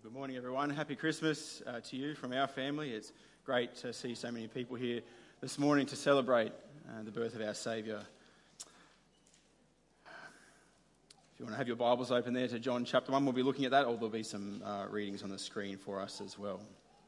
Good morning, everyone. Happy Christmas to you from our family. It's great to see so many people here this morning to celebrate the birth of our Saviour. If you want to have your Bibles open there to John chapter 1, we'll be looking at that, or there'll be some readings on the screen for us as well.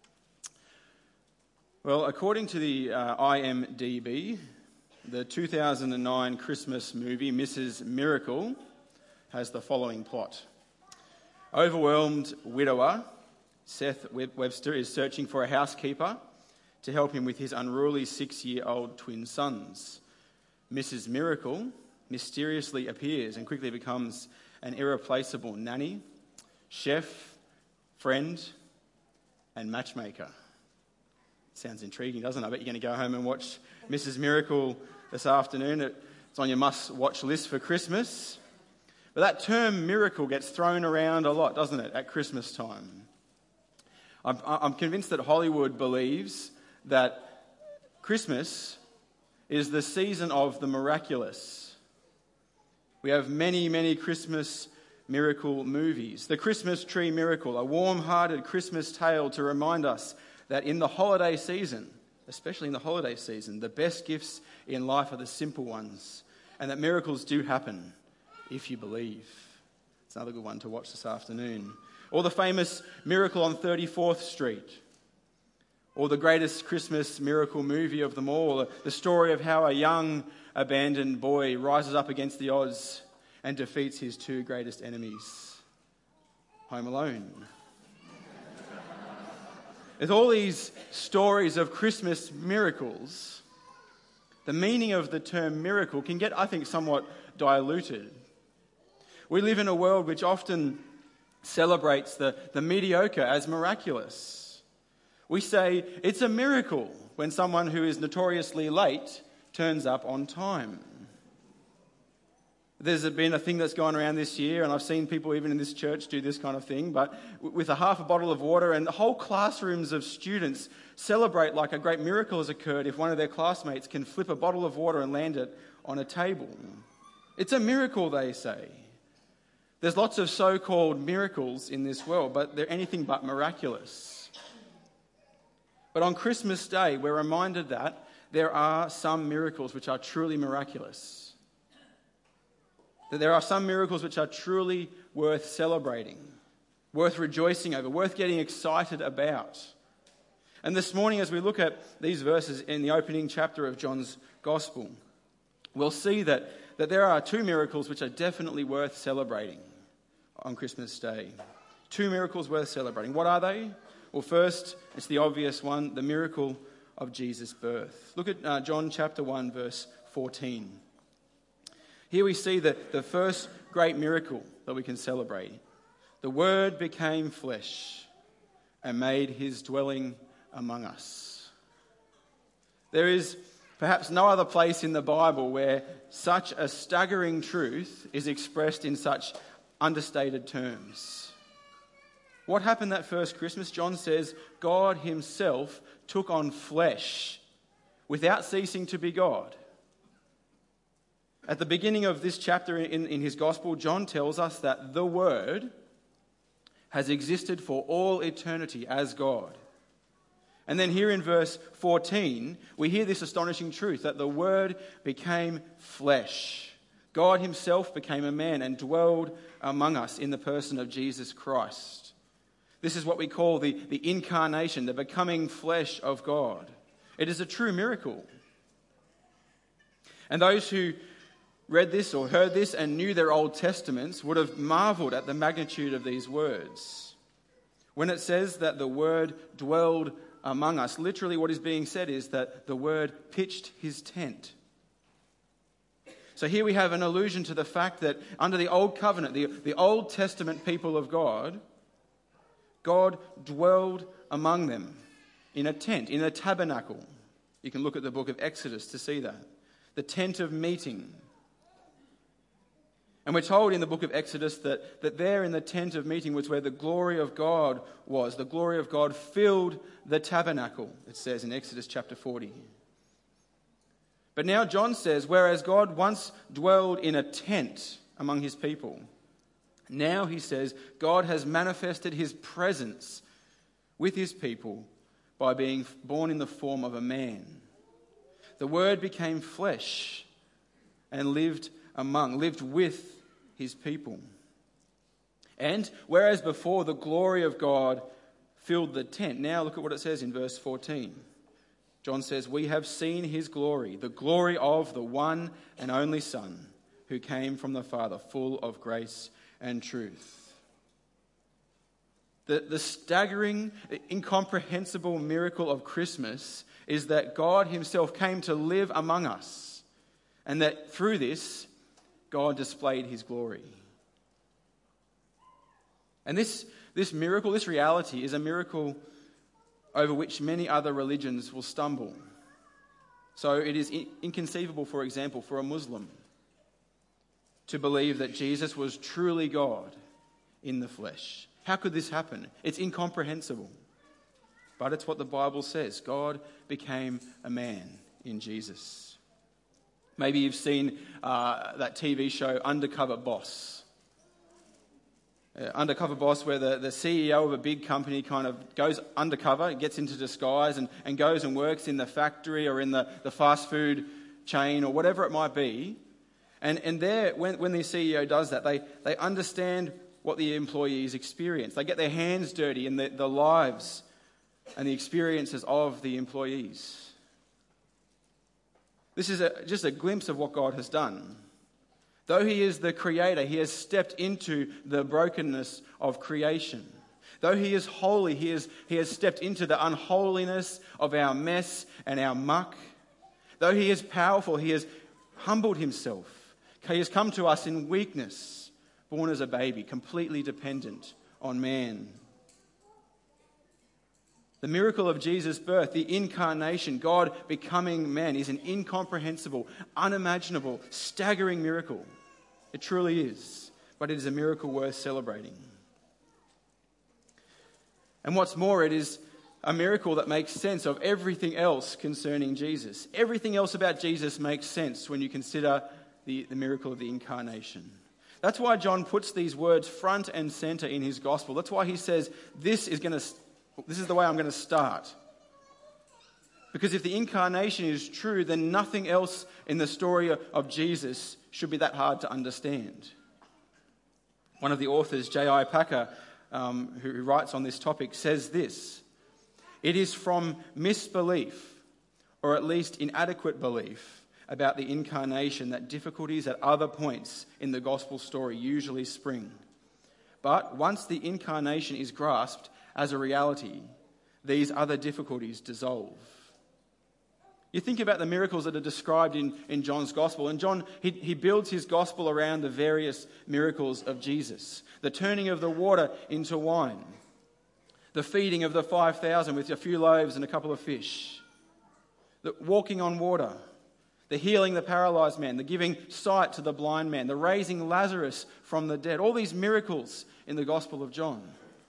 Well, according to the IMDb, the 2009 Christmas movie Mrs. Miracle has the following plot. Overwhelmed widower Seth Webster is searching for a housekeeper to help him with his unruly 6-year-old twin sons. Mrs. Miracle mysteriously appears and quickly becomes an irreplaceable nanny, chef, friend, and matchmaker. Sounds intriguing, doesn't it? I bet you're going to go home and watch Mrs. Miracle this afternoon. It's on your must-watch list for Christmas. But that term miracle gets thrown around a lot, doesn't it, at Christmas time? I'm convinced that Hollywood believes that Christmas is the season of the miraculous. We have many, many Christmas miracle movies. The Christmas Tree Miracle, a warm-hearted Christmas tale to remind us that in the holiday season, especially in the holiday season, the best gifts in life are the simple ones, and that miracles do happen if you believe. It's another good one to watch this afternoon. Or the famous Miracle on 34th Street. Or the greatest Christmas miracle movie of them all, the story of how a young abandoned boy rises up against the odds and defeats his two greatest enemies. Home Alone. With all these stories of Christmas miracles, the meaning of the term miracle can get, I think, somewhat diluted. We live in a world which often celebrates the mediocre as miraculous. We say it's a miracle when someone who is notoriously late turns up on time. There's been a thing that's gone around this year, and I've seen people even in this church do this kind of thing, but with a half a bottle of water, and whole classrooms of students celebrate like a great miracle has occurred if one of their classmates can flip a bottle of water and land it on a table. It's a miracle, they say. There's lots of so-called miracles in this world, but they're anything but miraculous. But on Christmas Day, we're reminded that there are some miracles which are truly miraculous. That there are some miracles which are truly worth celebrating, worth rejoicing over, worth getting excited about. And this morning, as we look at these verses in the opening chapter of John's Gospel, we'll see that there are two miracles which are definitely worth celebrating on Christmas Day. Two miracles worth celebrating. What are they? Well, first, it's the obvious one, the miracle of Jesus' birth. Look at John chapter 1, verse 14. Here we see the first great miracle that we can celebrate. The Word became flesh and made his dwelling among us. There is perhaps no other place in the Bible where such a staggering truth is expressed in such understated terms. What happened that first Christmas? John says God himself took on flesh without ceasing to be God. At the beginning of this chapter in his gospel, John tells us that the Word has existed for all eternity as God. And then here in verse 14, we hear this astonishing truth that the Word became flesh. God himself became a man and dwelled among us in the person of Jesus Christ. This is what we call the incarnation, the becoming flesh of God. It is a true miracle. And those who read this or heard this and knew their Old Testaments would have marveled at the magnitude of these words. When it says that the Word dwelled among us, literally what is being said is that the Word pitched his tent. So here we have an allusion to the fact that under the Old Covenant, the Old Testament people of God, God dwelled among them in a tent, in a tabernacle. You can look at the book of Exodus to see that. The tent of meeting. And we're told in the book of Exodus that there in the tent of meeting was where the glory of God was. The glory of God filled the tabernacle, it says in Exodus chapter 40. But now John says, whereas God once dwelled in a tent among his people, Now, he says, God has manifested his presence with his people by being born in the form of a man. The Word became flesh and lived with his people. And whereas before the glory of God filled the tent, now look at what it says in verse 14. John says, we have seen his glory, the glory of the one and only Son who came from the Father, full of grace and truth. The staggering, incomprehensible miracle of Christmas is that God himself came to live among us, and that through this, God displayed his glory. And this miracle, this reality, is a miracle over which many other religions will stumble. So it is inconceivable, for example, for a Muslim to believe that Jesus was truly God in the flesh. How could this happen? It's incomprehensible. But it's what the Bible says. God became a man in Jesus. Maybe you've seen that TV show Undercover Boss. Undercover Boss, where the CEO of a big company kind of goes undercover, gets into disguise and goes and works in the factory or in the fast food chain or whatever it might be. And there, when the CEO does that, they understand what the employees experience. They get their hands dirty in the lives and the experiences of the employees. This is just a glimpse of what God has done. Though he is the creator, he has stepped into the brokenness of creation. Though he is holy, he has stepped into the unholiness of our mess and our muck. Though he is powerful, he has humbled himself. He has come to us in weakness, born as a baby, completely dependent on man. The miracle of Jesus' birth, the incarnation, God becoming man, is an incomprehensible, unimaginable, staggering miracle. It truly is, but it is a miracle worth celebrating. And what's more, it is a miracle that makes sense of everything else concerning Jesus. Everything else about Jesus makes sense when you consider the miracle of the incarnation. That's why John puts these words front and center in his gospel. That's why he says, this is the way I'm going to start. Because if the incarnation is true, then nothing else in the story of Jesus should be that hard to understand. One of the authors, J.I. Packer, who writes on this topic, says this: it is from misbelief, or at least inadequate belief, about the incarnation that difficulties at other points in the gospel story usually spring. But once the incarnation is grasped as a reality, these other difficulties dissolve. You think about the miracles that are described in John's gospel, and John, he builds his gospel around the various miracles of Jesus. The turning of the water into wine, the feeding of the 5,000 with a few loaves and a couple of fish, the walking on water, the healing the paralyzed man, the giving sight to the blind man, the raising Lazarus from the dead. All these miracles in the Gospel of John.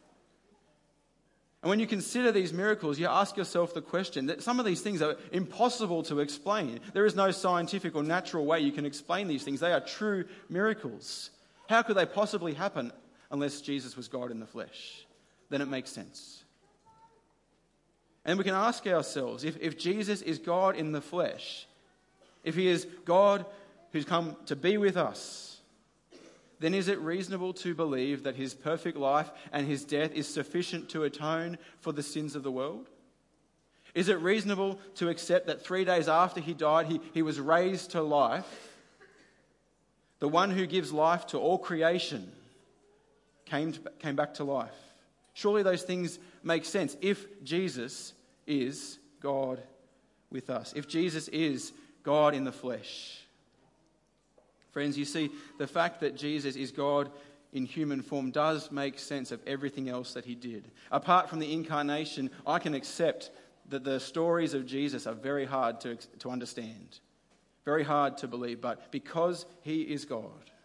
And when you consider these miracles, you ask yourself the question that some of these things are impossible to explain. There is no scientific or natural way you can explain these things. They are true miracles. How could they possibly happen unless Jesus was God in the flesh? Then it makes sense. And we can ask ourselves, if Jesus is God in the flesh, if he is God who's come to be with us, then is it reasonable to believe that his perfect life and his death is sufficient to atone for the sins of the world? Is it reasonable to accept that 3 days after he died, he was raised to life? The one who gives life to all creation came back to life. Surely those things make sense if Jesus is God with us. If Jesus is God in the flesh. Friends, you see, the fact that Jesus is God in human form does make sense of everything else that he did. Apart from the incarnation, I can accept that the stories of Jesus are very hard to understand, very hard to believe, but because he is God,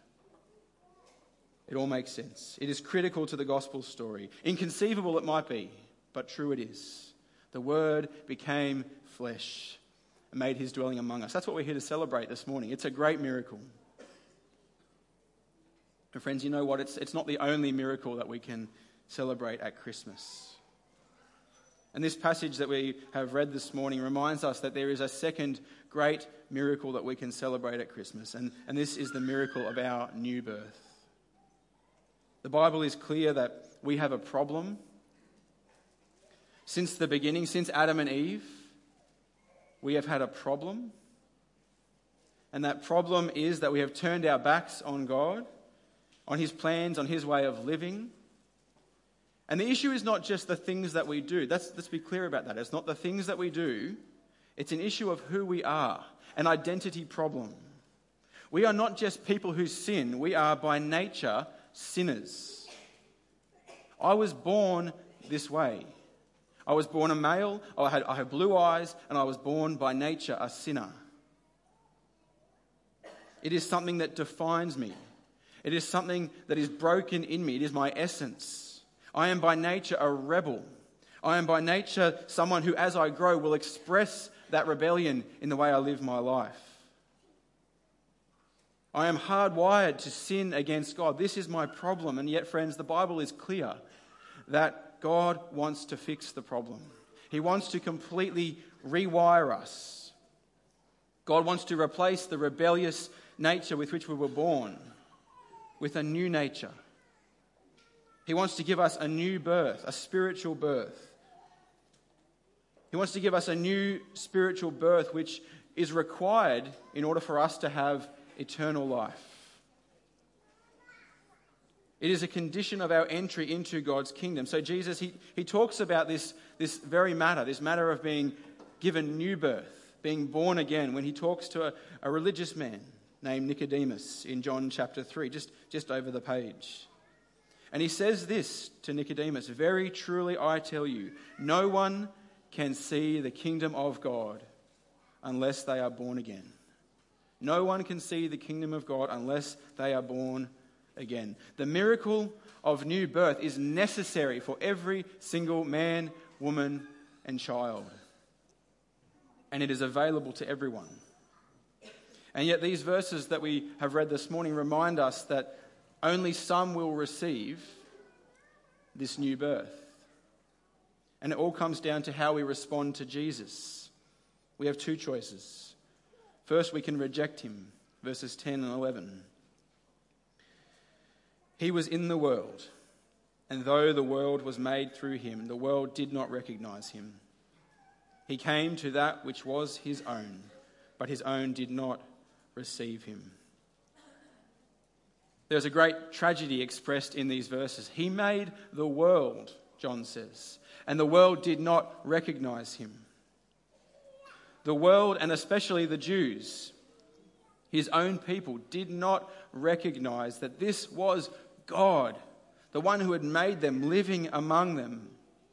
it all makes sense. It is critical to the gospel story. Inconceivable it might be, but true it is. The Word became flesh and made his dwelling among us. That's what we're here to celebrate this morning. It's a great miracle. And friends, you know what? It's not the only miracle that we can celebrate at Christmas. And this passage that we have read this morning reminds us that there is a second great miracle that we can celebrate at Christmas. And this is the miracle of our new birth. The Bible is clear that we have a problem. Since the beginning, since Adam and Eve, we have had a problem. And that problem is that we have turned our backs on God, on his plans, on his way of living. And the issue is not just the things that we do. Let's be clear about that. It's not the things that we do. It's an issue of who we are, an identity problem. We are not just people who sin. We are by nature sinners. I was born this way. I was born a male, I had blue eyes, and I was born by nature a sinner. It is something that defines me. It is something that is broken in me. It is my essence. I am by nature a rebel. I am by nature someone who, as I grow, will express that rebellion in the way I live my life. I am hardwired to sin against God. This is my problem. And yet, friends, the Bible is clear that God wants to fix the problem. He wants to completely rewire us. God wants to replace the rebellious nature with which we were born with a new nature. He wants to give us a new birth, a spiritual birth. He wants to give us a new spiritual birth which is required in order for us to have eternal life. It is a condition of our entry into God's kingdom. So Jesus, he talks about this very matter, this matter of being given new birth, being born again, when he talks to a religious man named Nicodemus in John chapter 3, just over the page. And he says this to Nicodemus, "Very truly I tell you, no one can see the kingdom of God unless they are born again." No one can see the kingdom of God unless they are born again. The miracle of new birth is necessary for every single man, woman, and child. And it is available to everyone. And yet these verses that we have read this morning remind us that only some will receive this new birth. And it all comes down to how we respond to Jesus. We have two choices. First, we can reject him, verses 10 and 11. He was in the world, and though the world was made through him, the world did not recognize him. He came to that which was his own, but his own did not receive him. There's a great tragedy expressed in these verses. He made the world, John says, and the world did not recognize him. The world, and especially the Jews, his own people, did not recognize that this was God, the one who had made them, living among them.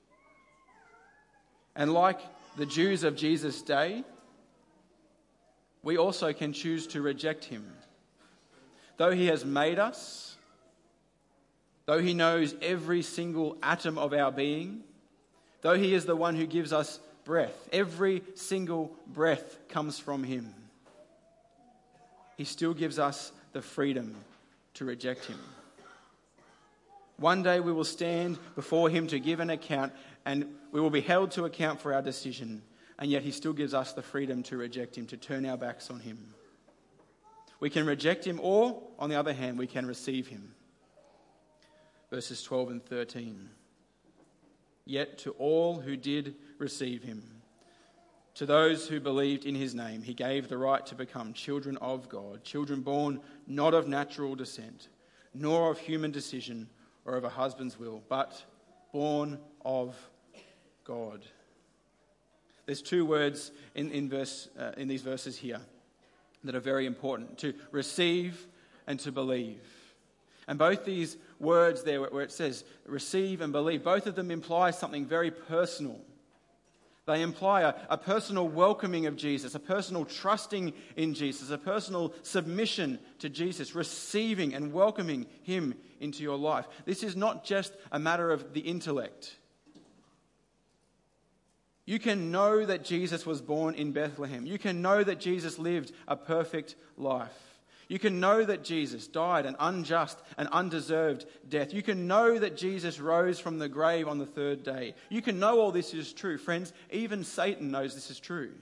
And like the Jews of Jesus' day, we also can choose to reject him. Though he has made us, though he knows every single atom of our being, though he is the one who gives us breath, every single breath comes from him, he still gives us the freedom to reject him. One day we will stand before him to give an account, and we will be held to account for our decision, and yet he still gives us the freedom to reject him, to turn our backs on him. We can reject him, or, on the other hand, we can receive him. Verses 12 and 13. Yet to all who did receive him, to those who believed in his name, he gave the right to become children of God, children born not of natural descent, nor of human decision or of a husband's will, but born of God. There's two words in these verses here that are very important: to receive and to believe. And both these words there, where it says receive and believe, both of them imply something very personal. They imply a personal welcoming of Jesus, a personal trusting in Jesus, a personal submission to Jesus, receiving and welcoming him into your life. This is not just a matter of the intellect. You can know that Jesus was born in Bethlehem. You can know that Jesus lived a perfect life. You can know that Jesus died an unjust and undeserved death. You can know that Jesus rose from the grave on the third day. You can know all this is true. Friends, even Satan knows this is true.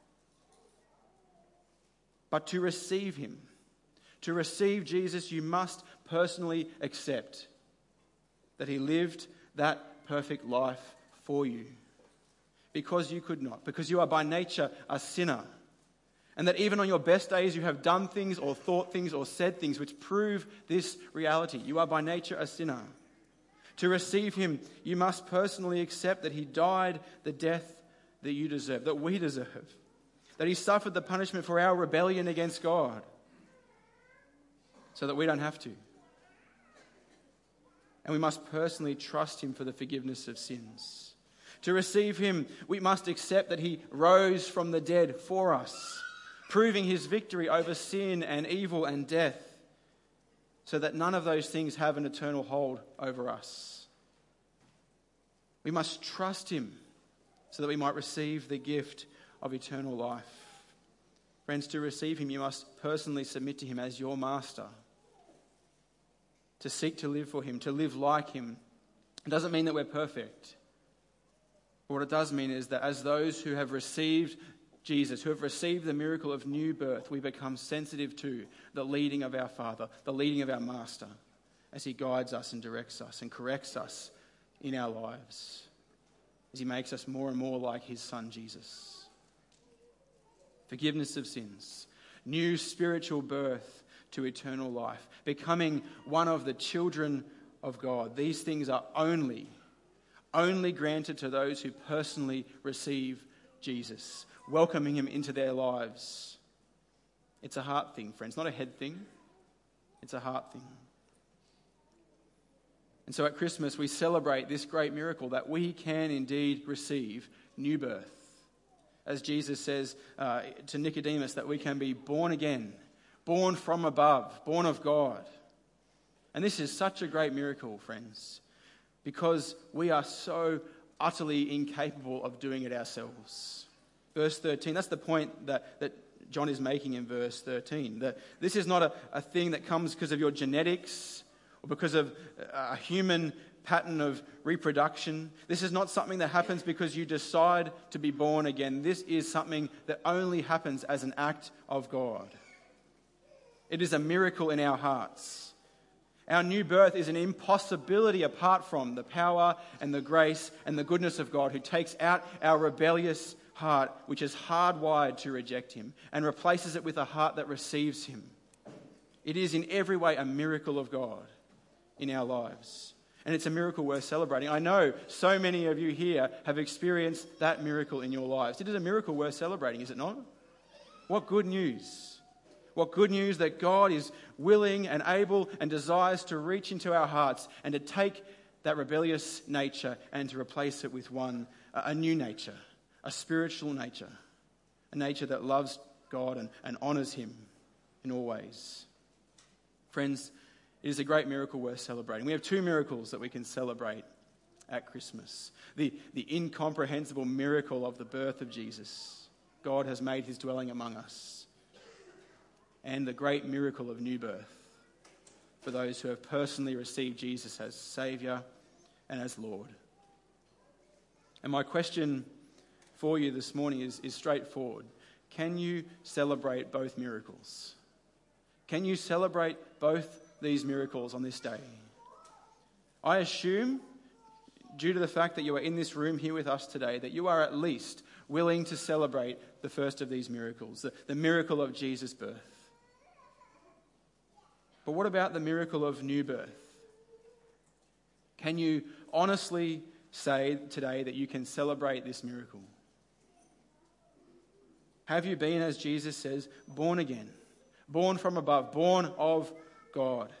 But to receive him, to receive Jesus, you must personally accept that he lived that perfect life for you. Because you could not. Because you are by nature a sinner. And that even on your best days you have done things or thought things or said things which prove this reality. You are by nature a sinner. To receive him, you must personally accept that he died the death that you deserve, that we deserve. That he suffered the punishment for our rebellion against God. So that we don't have to. And we must personally trust him for the forgiveness of sins. To receive him, we must accept that he rose from the dead for us, proving his victory over sin and evil and death, so that none of those things have an eternal hold over us. We must trust him so that we might receive the gift of eternal life. Friends, to receive him, you must personally submit to him as your master. To seek to live for him, to live like him. It doesn't mean that we're perfect. But what it does mean is that as those who have received Jesus, who have received the miracle of new birth, we become sensitive to the leading of our Father, the leading of our Master, as he guides us and directs us and corrects us in our lives, as he makes us more and more like his Son, Jesus. Forgiveness of sins, new spiritual birth to eternal life, becoming one of the children of God. These things are only granted to those who personally receive Jesus, welcoming him into their lives. It's a heart thing, friends, not a head thing. It's a heart thing. And so at Christmas, we celebrate this great miracle that we can indeed receive new birth. As Jesus says to Nicodemus, that we can be born again, born from above, born of God. And this is such a great miracle, friends, because we are so utterly incapable of doing it ourselves. Verse 13, that's the point that John is making in verse 13. That this is not a thing that comes because of your genetics or because of a human pattern of reproduction. This is not something that happens because you decide to be born again. This is something that only happens as an act of God. It is a miracle in our hearts. Our new birth is an impossibility apart from the power and the grace and the goodness of God, who takes out our rebellious heart, which is hardwired to reject him, and replaces it with a heart that receives him. It is in every way a miracle of God in our lives. And it's a miracle worth celebrating. I know so many of you here have experienced that miracle in your lives. It is a miracle worth celebrating, is it not? What good news. What good news that God is willing and able and desires to reach into our hearts and to take that rebellious nature and to replace it with a new nature, a spiritual nature, a nature that loves God and honours him in all ways. Friends, it is a great miracle worth celebrating. We have two miracles that we can celebrate at Christmas. The incomprehensible miracle of the birth of Jesus. God has made his dwelling among us. And the great miracle of new birth for those who have personally received Jesus as Saviour and as Lord. And my question for you this morning is straightforward. Can you celebrate both miracles? Can you celebrate both these miracles on this day? I assume, due to the fact that you are in this room here with us today, that you are at least willing to celebrate the first of these miracles, the miracle of Jesus' birth. But what about the miracle of new birth? Can you honestly say today that you can celebrate this miracle? Have you been, as Jesus says, born again, born from above, born of God?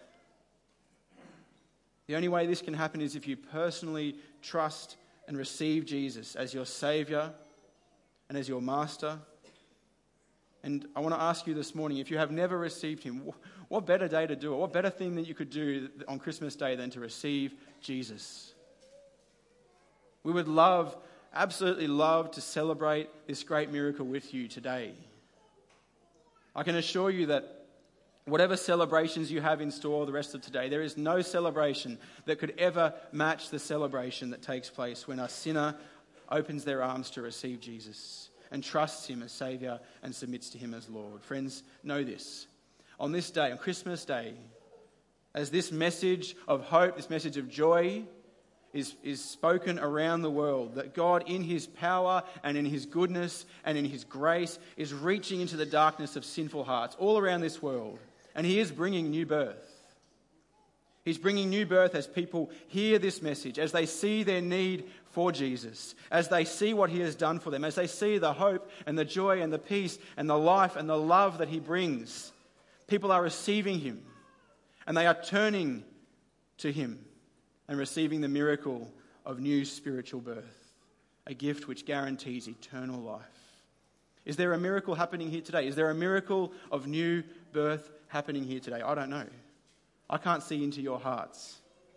The only way this can happen is if you personally trust and receive Jesus as your Saviour and as your Master. And I want to ask you this morning, if you have never received him, what better day to do it? What better thing that you could do on Christmas Day than to receive Jesus? We would absolutely love to celebrate this great miracle with you today. I can assure you that Whatever celebrations you have in store the rest of today, there is no celebration that could ever match the celebration that takes place when a sinner opens their arms to receive Jesus and trusts him as Saviour and submits to him as Lord. Friends, know this. On this day, on Christmas Day, as this message of hope, this message of joy is spoken around the world, that God in his power and in his goodness and in his grace is reaching into the darkness of sinful hearts all around this world. And he is bringing new birth. He's bringing new birth as people hear this message, as they see their need for Jesus, as they see what he has done for them, as they see the hope and the joy and the peace and the life and the love that he brings. People are receiving him, and they are turning to him and receiving the miracle of new spiritual birth, a gift which guarantees eternal life. Is there a miracle happening here today? Is there a miracle of new birth happening here today? I don't know. I can't see into your hearts.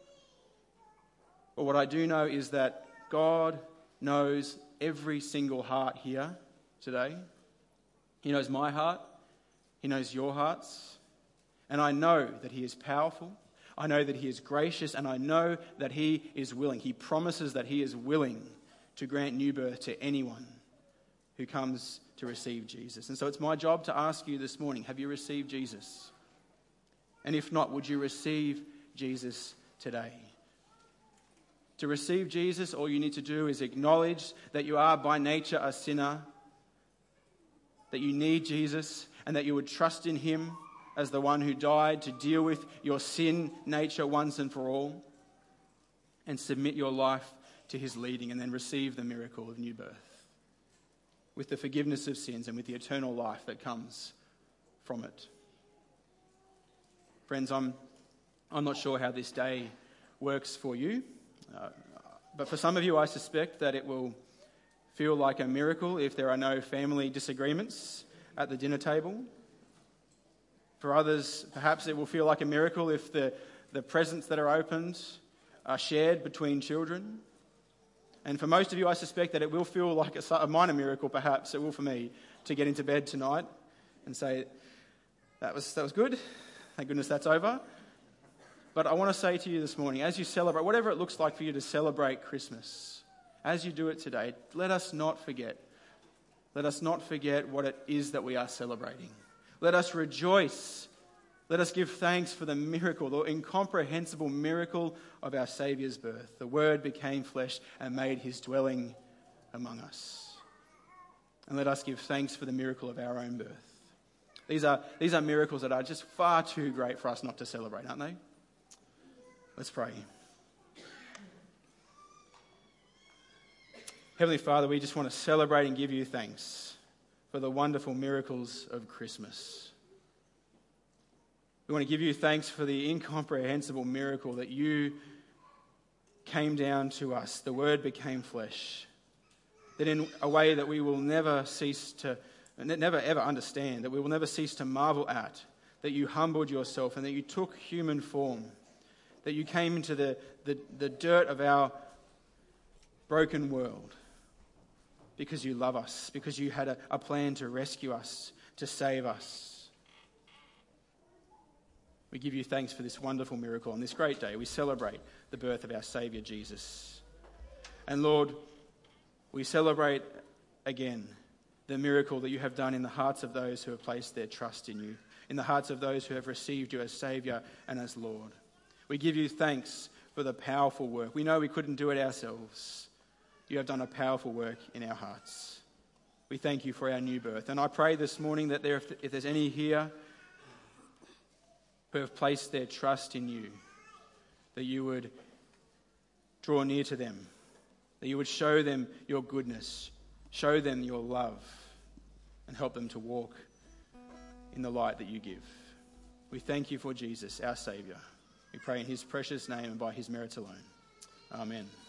But what I do know is that God knows every single heart here today. He knows my heart. He knows your hearts. And I know that he is powerful. I know that he is gracious, and I know that he is willing. He promises that he is willing to grant new birth to anyone who comes to receive Jesus. And so it's my job to ask you this morning, have you received Jesus? And if not, would you receive Jesus today? To receive Jesus, all you need to do is acknowledge that you are by nature a sinner, that you need Jesus, and that you would trust in him as the one who died to deal with your sin nature once and for all, and submit your life to his leading, and then receive the miracle of new birth with the forgiveness of sins and with the eternal life that comes from it. Friends, I'm not sure how this day works for you, but for some of you I suspect that it will feel like a miracle if there are no family disagreements at the dinner table. For others, perhaps it will feel like a miracle if the presents that are opened are shared between children. And for most of you, I suspect that it will feel like a minor miracle, perhaps. It will for me, to get into bed tonight and say, that was good. Thank goodness that's over. But I want to say to you this morning, as you celebrate, whatever it looks like for you to celebrate Christmas, as you do it today, let us not forget. Let us not forget what it is that we are celebrating. Let us rejoice. Let us give thanks for the miracle, the incomprehensible miracle of our Saviour's birth. The Word became flesh and made his dwelling among us. And let us give thanks for the miracle of our own birth. These are miracles that are just far too great for us not to celebrate, aren't they? Let's pray. Heavenly Father, we just want to celebrate and give you thanks for the wonderful miracles of Christmas. We want to give you thanks for the incomprehensible miracle that you came down to us. The Word became flesh. That in a way that we will never ever understand, that we will never cease to marvel at, that you humbled yourself and that you took human form, that you came into the dirt of our broken world because you love us, because you had a plan to rescue us, to save us. We give you thanks for this wonderful miracle on this great day. We celebrate the birth of our Saviour Jesus. And Lord, we celebrate again the miracle that you have done in the hearts of those who have placed their trust in you, in the hearts of those who have received you as Saviour and as Lord. We give you thanks for the powerful work. We know we couldn't do it ourselves. You have done a powerful work in our hearts. We thank you for our new birth. And I pray this morning that if there's any here who have placed their trust in you, that you would draw near to them, that you would show them your goodness, show them your love, and help them to walk in the light that you give. We thank you for Jesus, our Saviour. We pray in his precious name and by his merits alone. Amen.